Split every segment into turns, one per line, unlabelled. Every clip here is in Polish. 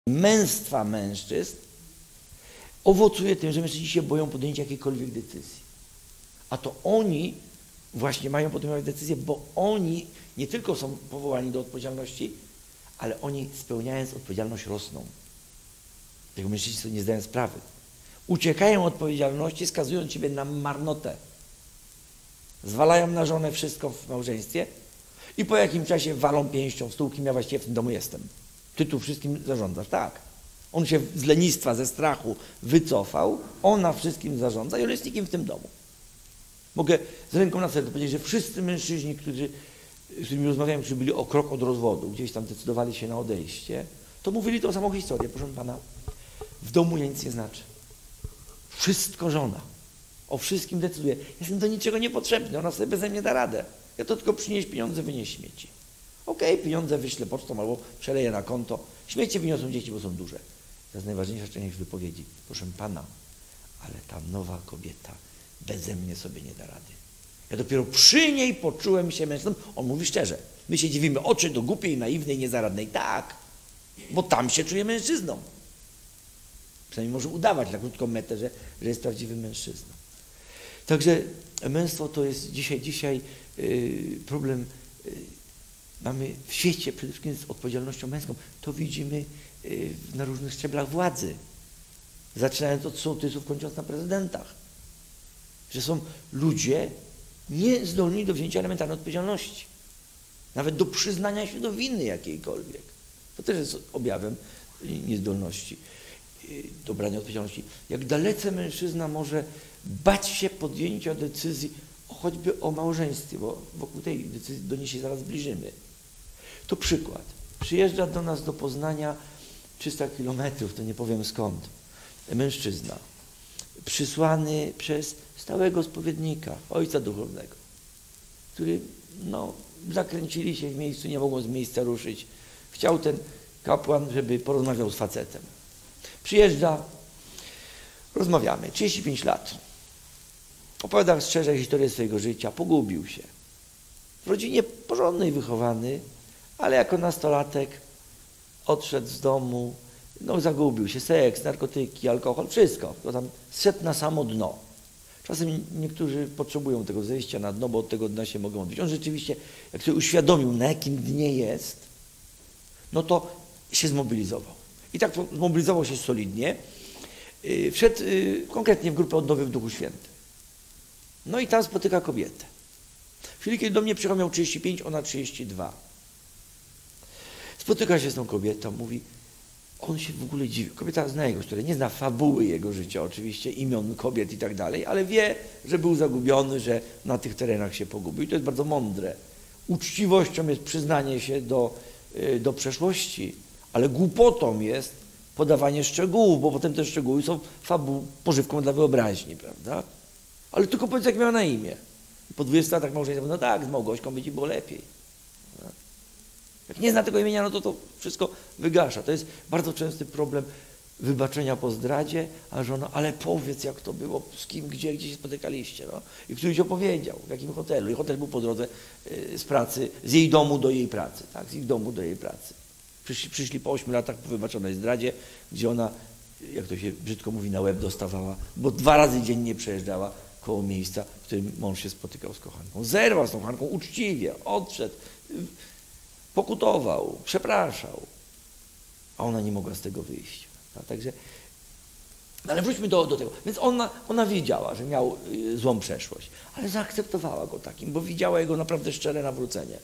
męstwa mężczyzn owocuje tym, że mężczyźni się boją podjęcia jakiejkolwiek decyzji. A to oni właśnie mają podejmować decyzje, bo oni nie tylko są powołani do odpowiedzialności, ale oni spełniając odpowiedzialność rosną. Tego mężczyźni sobie nie zdają sprawy. Uciekają od odpowiedzialności, skazując siebie na marnotę. Zwalają na żonę wszystko w małżeństwie i po jakimś czasie walą pięścią w stół, kim ja właściwie w tym domu jestem. Ty tu wszystkim zarządzasz, tak. On się z lenistwa, ze strachu wycofał, ona wszystkim zarządza i on jest nikim w tym domu. Mogę z ręką na sercu powiedzieć, że wszyscy mężczyźni, z którymi rozmawiałem, którzy byli o krok od rozwodu, gdzieś tam decydowali się na odejście, to mówili tą samą historię. Proszę pana, w domu ja nic nie znaczę. Wszystko żona. O wszystkim decyduje. Jestem do niczego niepotrzebny, ona sobie beze mnie da radę. Ja to tylko przynieść pieniądze, wynieść śmieci. Okej, pieniądze wyślę pocztą albo przeleję na konto. Śmieci wyniosą dzieci, bo są duże. To jest najważniejsza część wypowiedzi. Proszę pana, ale ta nowa kobieta beze mnie sobie nie da rady. Ja dopiero przy niej poczułem się mężczyzną. On mówi szczerze. My się dziwimy, oczy do głupiej, naiwnej, niezaradnej. Tak, bo tam się czuje mężczyzną. Przynajmniej może udawać na krótką metę, że jest prawdziwym mężczyzną. Także męstwo to jest dzisiaj problem. Mamy w świecie przede wszystkim z odpowiedzialnością męską. To widzimy na różnych szczeblach władzy. Zaczynając od sołtysów, kończąc na prezydentach. Że są ludzie niezdolni do wzięcia elementarnej odpowiedzialności. Nawet do przyznania się do winy jakiejkolwiek. To też jest objawem niezdolności do brania odpowiedzialności. Jak dalece mężczyzna może bać się podjęcia decyzji choćby o małżeństwie, bo wokół tej decyzji do niej się zaraz zbliżymy. To przykład. Przyjeżdża do nas do Poznania 300 kilometrów, to nie powiem skąd, mężczyzna, przysłany przez stałego spowiednika, ojca duchownego, który, zakręcili się w miejscu, nie mogą z miejsca ruszyć. Chciał ten kapłan, żeby porozmawiał z facetem. Przyjeżdża, rozmawiamy, 35 lat. Opowiada szczerze historię swojego życia, pogubił się. W rodzinie porządnej wychowany, ale jako nastolatek odszedł z domu, zagubił się, seks, narkotyki, alkohol, wszystko. To tam zszedł na samo dno. Czasem niektórzy potrzebują tego zejścia na dno, bo od tego dna się mogą odbić. On rzeczywiście, jak sobie uświadomił, na jakim dnie jest, to się zmobilizował. I tak zmobilizował się solidnie. Wszedł konkretnie w grupę odnowy w Duchu Świętym. I tam spotyka kobietę. W chwili, kiedy do mnie przyjechał, miał 35, ona 32. Spotyka się z tą kobietą, mówi, on się w ogóle dziwi. Kobieta zna jego historię, nie zna fabuły jego życia oczywiście, imion kobiet i tak dalej, ale wie, że był zagubiony, że na tych terenach się pogubił. I to jest bardzo mądre. Uczciwością jest przyznanie się do przeszłości, ale głupotą jest podawanie szczegółów, bo potem te szczegóły są pożywką dla wyobraźni, prawda? Ale tylko powiedz, jak miała na imię. Po 20 latach małżeństwa, tak, z Małgośką by ci było lepiej. Jak nie zna tego imienia, to wszystko wygasza. To jest bardzo częsty problem wybaczenia po zdradzie, a żona, ale powiedz, jak to było, z kim, gdzie się spotykaliście. I któryś opowiedział, w jakim hotelu. I hotel był po drodze z pracy, z jej domu do jej pracy. Tak, z ich domu do jej pracy. Przyszli po 8 latach po wybaczonej zdradzie, gdzie ona, jak to się brzydko mówi, na łeb dostawała, bo 2 razy dziennie przejeżdżała koło miejsca, w którym mąż się spotykał z kochanką. Zerwał z tą kochanką uczciwie, odszedł, pokutował, przepraszał, a ona nie mogła z tego wyjść. Także, ale wróćmy do tego. Więc ona wiedziała, że miał złą przeszłość, ale zaakceptowała go takim, bo widziała jego naprawdę szczere nawrócenie.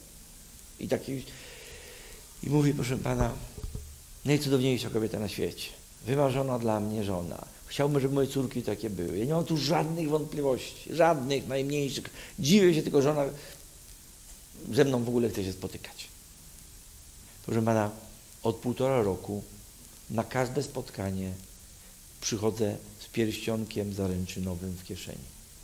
I mówi, proszę pana, najcudowniejsza kobieta na świecie, wymarzona dla mnie żona. Chciałbym, żeby moje córki takie były. Ja nie mam tu żadnych wątpliwości, żadnych, najmniejszych. Dziwię się, tylko żona ze mną w ogóle chce się spotykać. Proszę pana, od 1,5 roku na każde spotkanie przychodzę z pierścionkiem zaręczynowym w kieszeni.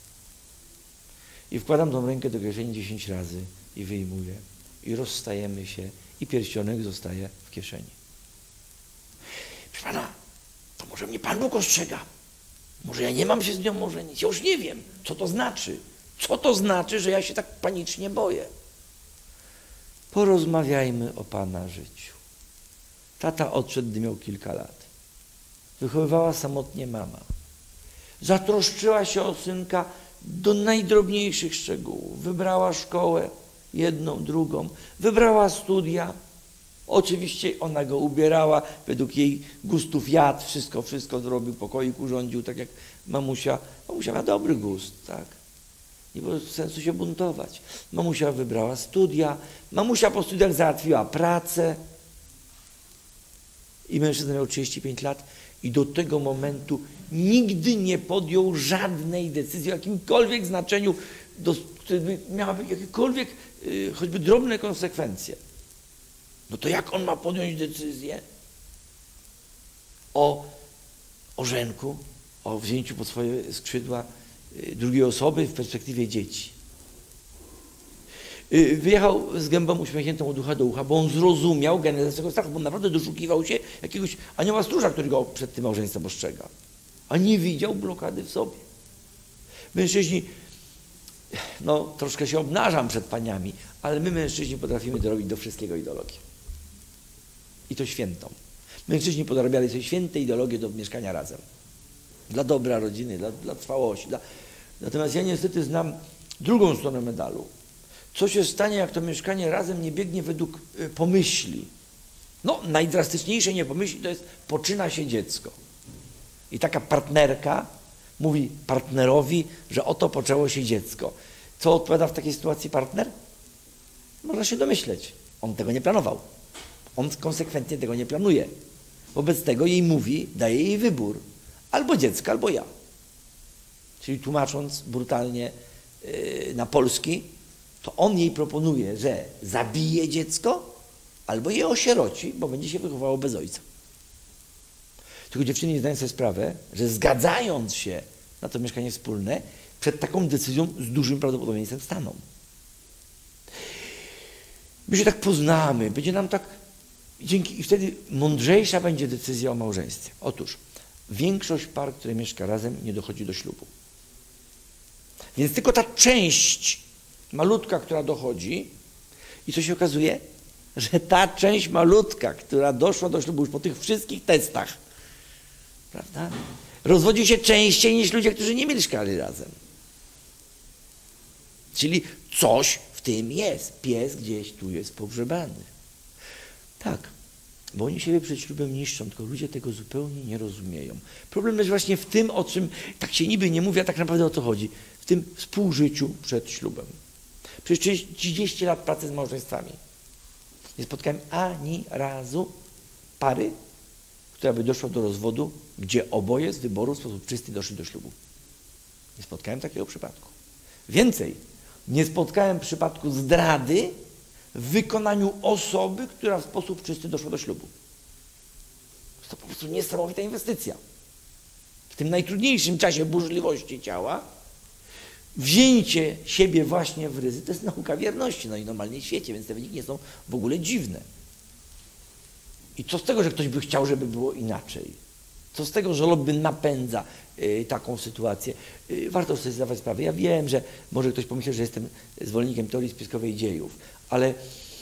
I wkładam tą rękę do kieszeni 10 razy i wyjmuję. I rozstajemy się i pierścionek zostaje w kieszeni. Proszę pana, to może mnie Pan Bóg ostrzega. Może ja nie mam się z nią ożenić. Ja już nie wiem, co to znaczy. Co to znaczy, że ja się tak panicznie boję? Porozmawiajmy o Pana życiu. Tata odszedł, gdy miał kilka lat. Wychowywała samotnie mama. Zatroszczyła się o synka do najdrobniejszych szczegółów. Wybrała szkołę, jedną, drugą. Wybrała studia. Oczywiście ona go ubierała, według jej gustów jadł, wszystko zrobił, pokoik urządził, tak jak mamusia. Mamusia ma dobry gust, tak? Nie było sensu się buntować. Mamusia wybrała studia, mamusia po studiach załatwiła pracę i mężczyzna miał 35 lat i do tego momentu nigdy nie podjął żadnej decyzji o jakimkolwiek znaczeniu, która miałaby jakiekolwiek, choćby drobne konsekwencje. No to jak on ma podjąć decyzję o Żenku, o wzięciu pod swoje skrzydła drugiej osoby w perspektywie dzieci? Wyjechał z gębą uśmiechniętą od ucha do ucha, bo on zrozumiał genezę tego strachu, bo on naprawdę doszukiwał się jakiegoś anioła stróża, który go przed tym małżeństwem ostrzega, a nie widział blokady w sobie. Mężczyźni, no troszkę się obnażam przed paniami, ale my mężczyźni potrafimy dorobić do wszystkiego ideologię. I to świętą. Mężczyźni podrabiali sobie święte ideologie do mieszkania razem. Dla dobra rodziny, dla trwałości. Natomiast ja niestety znam drugą stronę medalu. Co się stanie, jak to mieszkanie razem nie biegnie według pomyśli? No, najdrastyczniejsze nie pomyśli to jest poczyna się dziecko. I taka partnerka mówi partnerowi, że oto poczęło się dziecko. Co odpowiada w takiej sytuacji partner? Można się domyśleć. On tego nie planował. On konsekwentnie tego nie planuje. Wobec tego jej mówi, daje jej wybór. Albo dziecko, albo ja. Czyli tłumacząc brutalnie na polski, to on jej proponuje, że zabije dziecko, albo je osieroci, bo będzie się wychowało bez ojca. Tylko dziewczyny nie zdają sobie sprawę, że zgadzając się na to mieszkanie wspólne, przed taką decyzją z dużym prawdopodobieństwem staną. My się tak poznamy, będzie nam tak i wtedy mądrzejsza będzie decyzja o małżeństwie. Otóż większość par, które mieszka razem, nie dochodzi do ślubu. Więc tylko ta część malutka, która dochodzi, i co się okazuje? Że ta część malutka, która doszła do ślubu już po tych wszystkich testach, prawda, rozwodzi się częściej niż ludzie, którzy nie mieszkali razem. Czyli coś w tym jest. Pies gdzieś tu jest pogrzebany. Tak, bo oni siebie przed ślubem niszczą, tylko ludzie tego zupełnie nie rozumieją. Problem jest właśnie w tym, o czym tak się niby nie mówi, a tak naprawdę o co chodzi. W tym współżyciu przed ślubem. Przez 30 lat pracy z małżeństwami nie spotkałem ani razu pary, która by doszła do rozwodu, gdzie oboje z wyboru w sposób czysty doszli do ślubu. Nie spotkałem takiego przypadku. Więcej, nie spotkałem przypadku zdrady w wykonaniu osoby, która w sposób czysty doszła do ślubu. Jest to po prostu niesamowita inwestycja. W tym najtrudniejszym czasie burzliwości ciała wzięcie siebie właśnie w ryzy to jest nauka wierności, no i normalnie w świecie, więc te wyniki nie są w ogóle dziwne. I co z tego, że ktoś by chciał, żeby było inaczej? Co z tego, że lobby napędza taką sytuację? Warto sobie zdawać sprawę. Ja wiem, że może ktoś pomyśleć, że jestem zwolennikiem teorii spiskowej dziejów, ale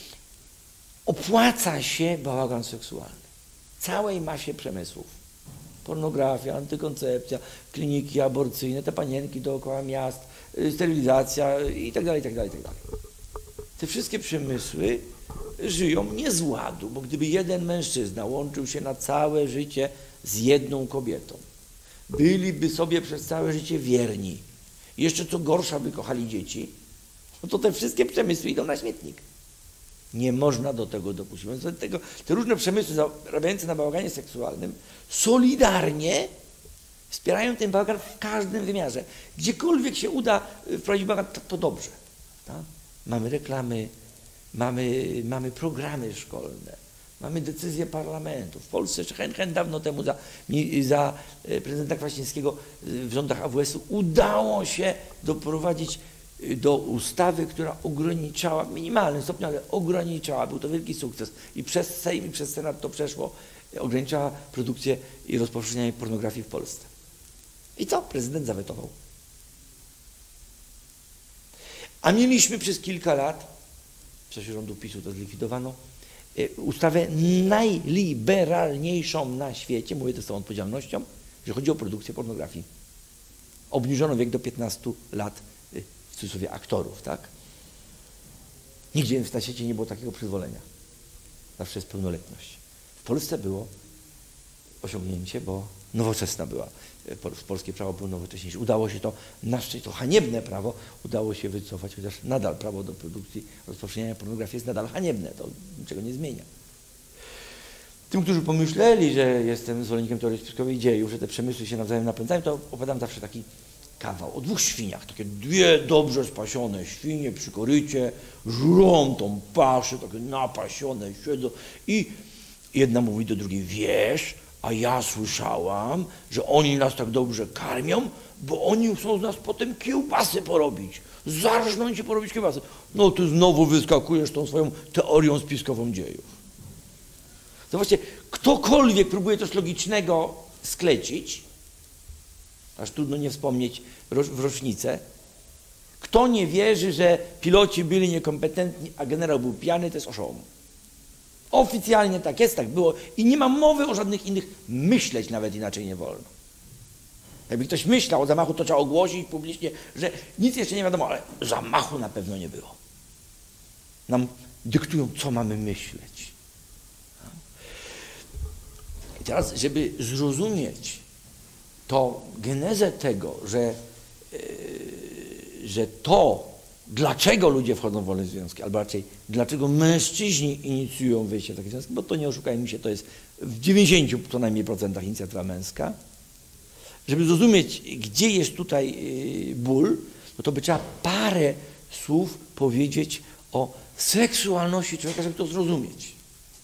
opłaca się bałagan seksualny. Całej masie przemysłów. Pornografia, antykoncepcja, kliniki aborcyjne, te panienki dookoła miast, sterylizacja itd., itd., itd. Te wszystkie przemysły żyją nie z ładu, bo gdyby jeden mężczyzna łączył się na całe życie z jedną kobietą, byliby sobie przez całe życie wierni, jeszcze co gorsza by kochali dzieci, no to te wszystkie przemysły idą na śmietnik. Nie można do tego dopuścić. Te różne przemysły zarabiające na bałaganie seksualnym solidarnie wspierają ten bałagan w każdym wymiarze. Gdziekolwiek się uda wprowadzić bałagan, to dobrze. Tak? Mamy reklamy, mamy programy szkolne, mamy decyzje parlamentu. W Polsce jeszcze dawno temu za prezydenta Kwaśniewskiego w rządach AWS-u udało się doprowadzić do ustawy, która ograniczała, w minimalnym stopniu, ale ograniczała, był to wielki sukces i przez Sejm i przez Senat to przeszło, ograniczała produkcję i rozpowszechnianie pornografii w Polsce. I co? Prezydent zawetował. A mieliśmy przez kilka lat, w czasie rządu PiS-u to zlikwidowano, ustawę najliberalniejszą na świecie, mówię to z tą odpowiedzialnością, że chodzi o produkcję pornografii. Obniżono wiek do 15 lat, w cudzysłowie, aktorów, tak? Nigdzie na świecie nie było takiego przyzwolenia. Zawsze jest pełnoletność. W Polsce było osiągnięcie, bo nowoczesna była. Polskie prawo było nowocześniejsze. Udało się to, na szczęście, to haniebne prawo udało się wycofać, chociaż nadal prawo do produkcji, rozpowszechniania pornografii jest nadal haniebne. To niczego nie zmienia. Tym, którzy pomyśleli, że jestem zwolennikiem teorii spiskowej dziejów, że te przemysły się nawzajem napędzają, to opowiadam zawsze taki kawał o dwóch świniach. Takie dwie dobrze spasione świnie przy korycie, żrą tą paszę, takie napasione siedzą i jedna mówi do drugiej, wiesz, a ja słyszałam, że oni nas tak dobrze karmią, bo oni chcą z nas potem kiełbasy porobić, zarżnąć i porobić kiełbasy. No ty znowu wyskakujesz tą swoją teorią spiskową dziejów. Zobaczcie, ktokolwiek próbuje coś logicznego sklecić, aż trudno nie wspomnieć w rocznicę, kto nie wierzy, że piloci byli niekompetentni, a generał był pijany, to jest oszołom. Oficjalnie tak jest, tak było i nie ma mowy o żadnych innych, myśleć nawet inaczej nie wolno. Jakby ktoś myślał o zamachu, to trzeba ogłosić publicznie, że nic jeszcze nie wiadomo, ale zamachu na pewno nie było. Nam dyktują, co mamy myśleć. I teraz, żeby zrozumieć to genezę tego, że to, dlaczego ludzie wchodzą w wolne związki, albo raczej dlaczego mężczyźni inicjują wejście w takie związki, bo to nie oszukajmy się, to jest w 90 co najmniej procentach inicjatywa męska. Żeby zrozumieć, gdzie jest tutaj ból, no to by trzeba parę słów powiedzieć o seksualności człowieka, żeby to zrozumieć.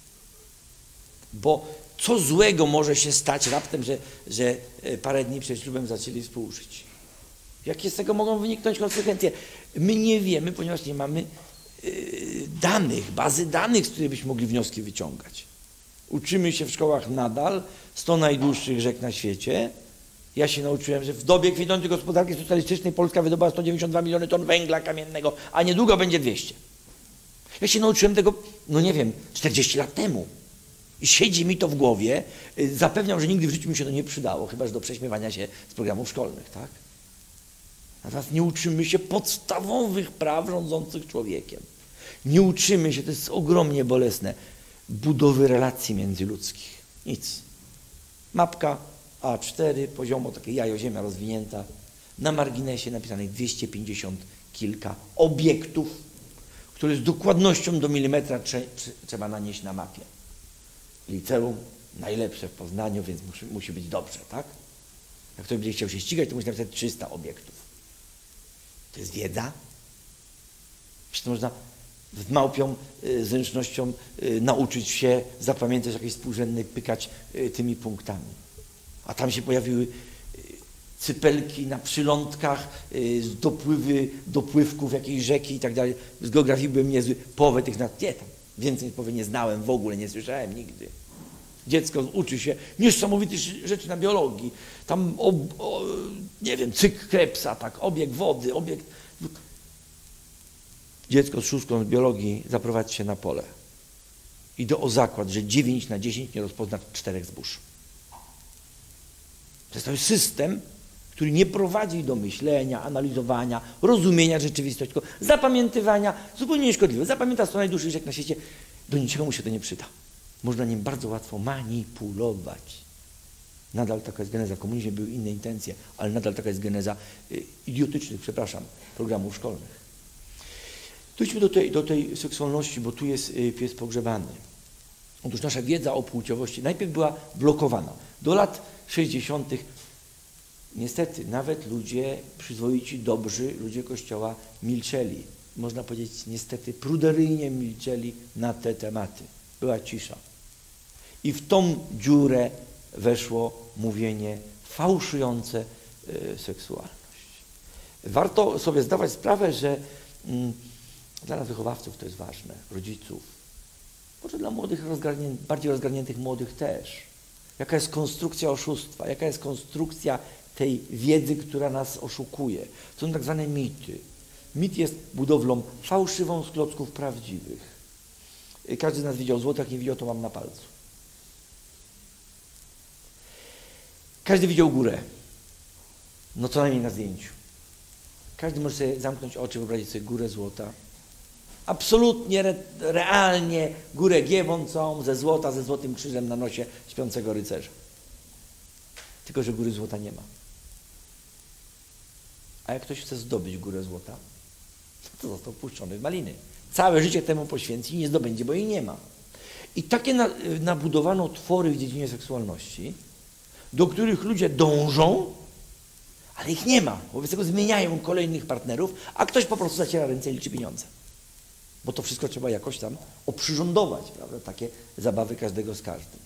Bo co złego może się stać raptem, że parę dni przed ślubem zaczęli współżyć? Jakie z tego mogą wyniknąć konsekwencje? My nie wiemy, ponieważ nie mamy danych, bazy danych, z których byśmy mogli wnioski wyciągać. Uczymy się w szkołach nadal 100 najdłuższych rzek na świecie. Ja się nauczyłem, że w dobie kwitnącej gospodarki socjalistycznej Polska wydobyła 192 miliony ton węgla kamiennego, a niedługo będzie 200. Ja się nauczyłem tego, no nie wiem, 40 lat temu. I siedzi mi to w głowie. Zapewniam, że nigdy w życiu mi się to nie przydało, chyba że do prześmiewania się z programów szkolnych, tak? Natomiast nie uczymy się podstawowych praw rządzących człowiekiem. Nie uczymy się, to jest ogromnie bolesne, budowy relacji międzyludzkich. Nic. Mapka A4, poziomo takie jajo, ziemia rozwinięta. Na marginesie napisanych 250 kilka obiektów, które z dokładnością do milimetra trzeba nanieść na mapie. Liceum najlepsze w Poznaniu, więc musi być dobrze, tak? Jak ktoś będzie chciał się ścigać, to musi napisać 300 obiektów. To jest wiedza? Przecież to można z małpią zręcznością nauczyć się zapamiętać jakiś współrzędny, pykać tymi punktami. A tam się pojawiły cypelki na przylądkach, dopływków jakiejś rzeki i tak dalej. Z geografii byłem niezły, połowę tych nie tam. Więcej powie nie znałem, w ogóle nie słyszałem nigdy. Dziecko uczy się niesamowitych rzeczy na biologii. Tam, nie wiem, cykl Krebsa, tak, obieg wody, obieg... Dziecko z szóstką z biologii zaprowadzi się na pole. Idę o zakład, że 9 na 10 nie rozpozna 4 zbóż. To jest system, który nie prowadzi do myślenia, analizowania, rozumienia rzeczywistości, tylko zapamiętywania, zupełnie nieszkodliwe. Zapamięta 100 najdłuższych rzek na świecie, do niczego mu się to nie przyda. Można nim bardzo łatwo manipulować. Nadal taka jest geneza. W komunizmie były inne intencje, ale nadal taka jest geneza idiotycznych, programów szkolnych. Dojdźmy do tej seksualności, bo tu jest pies pogrzebany. Otóż nasza wiedza o płciowości najpierw była blokowana. Do lat 60. niestety nawet ludzie przyzwoici, dobrzy, ludzie Kościoła milczeli. Można powiedzieć niestety pruderyjnie milczeli na te tematy. Była cisza. I w tą dziurę weszło mówienie fałszujące seksualność. Warto sobie zdawać sprawę, że dla nas wychowawców to jest ważne, rodziców, może dla młodych, bardziej rozgarniętych młodych też. Jaka jest konstrukcja oszustwa, jaka jest konstrukcja tej wiedzy, która nas oszukuje. Są tak zwane mity. Mit jest budowlą fałszywą z klocków prawdziwych. Każdy z nas widział złoto, jak nie widział, to mam na palcu. Każdy widział górę. No co najmniej na zdjęciu. Każdy może sobie zamknąć oczy, wyobrazić sobie górę złota. Absolutnie, realnie górę giewącą ze złota, ze złotym krzyżem na nosie śpiącego rycerza. Tylko że góry złota nie ma. A jak ktoś chce zdobyć górę złota, to został puszczony w maliny. Całe życie temu poświęci i nie zdobędzie, bo jej nie ma. I takie nabudowano twory w dziedzinie seksualności, do których ludzie dążą, ale ich nie ma. Wobec tego zmieniają kolejnych partnerów, a ktoś po prostu zaciera ręce i liczy pieniądze. Bo to wszystko trzeba jakoś tam oprzyrządować, prawda? Takie zabawy każdego z każdym.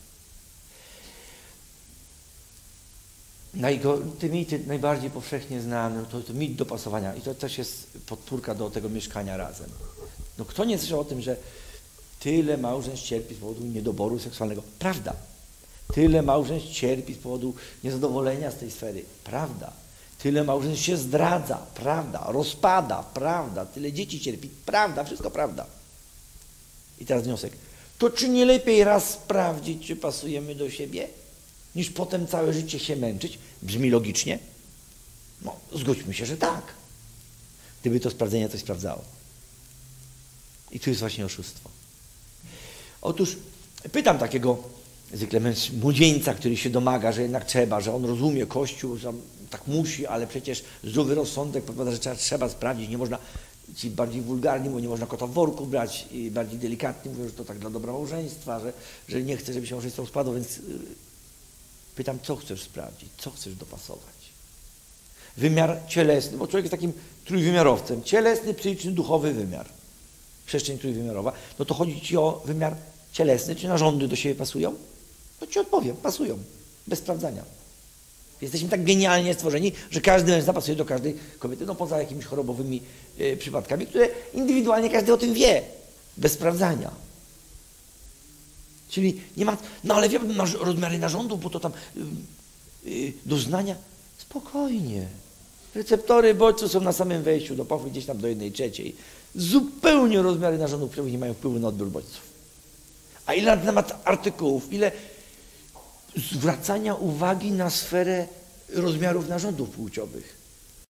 Mit najbardziej powszechnie znany to mit dopasowania i to też jest podpórka do tego mieszkania razem. No kto nie słyszał o tym, że tyle małżeństw cierpi z powodu niedoboru seksualnego? Prawda. Tyle małżeństw cierpi z powodu niezadowolenia z tej sfery? Prawda. Tyle małżeństw się zdradza? Prawda. Rozpada? Prawda. Tyle dzieci cierpi? Prawda. Wszystko prawda. I teraz wniosek. To czy nie lepiej raz sprawdzić, czy pasujemy do siebie, niż potem całe życie się męczyć? Brzmi logicznie? No, zgódźmy się, że tak. Gdyby to sprawdzenie coś sprawdzało. I tu jest właśnie oszustwo. Otóż pytam takiego zwykle młodzieńca, który się domaga, że jednak trzeba, że on rozumie Kościół, że tak musi, ale przecież zdrowy rozsądek podpowiada, że trzeba sprawdzić, nie można, ci bardziej wulgarni mówią, nie można kota w worku brać, i bardziej delikatni mówią, że to tak dla dobra małżeństwa, że nie chce, żeby się małżeństwo spadło, więc pytam, co chcesz sprawdzić, co chcesz dopasować? Wymiar cielesny, bo człowiek jest takim trójwymiarowcem, cielesny, psychiczny, duchowy wymiar. Przestrzeń trójwymiarowa, no to chodzi ci o wymiar cielesny, czy narządy do siebie pasują? No ci odpowiem, pasują, bez sprawdzania. Jesteśmy tak genialnie stworzeni, że każdy mężczyzna pasuje do każdej kobiety, no poza jakimiś chorobowymi przypadkami, które indywidualnie każdy o tym wie, bez sprawdzania. Czyli nie ma, no ale wie pan, masz rozmiary narządów, bo to tam doznania. Spokojnie. Receptory bodźców są na samym wejściu do pachwy, gdzieś tam do 1/3. Zupełnie rozmiary narządów płciowych nie mają wpływu na odbiór bodźców. A ile na temat artykułów, ile zwracania uwagi na sferę rozmiarów narządów płciowych.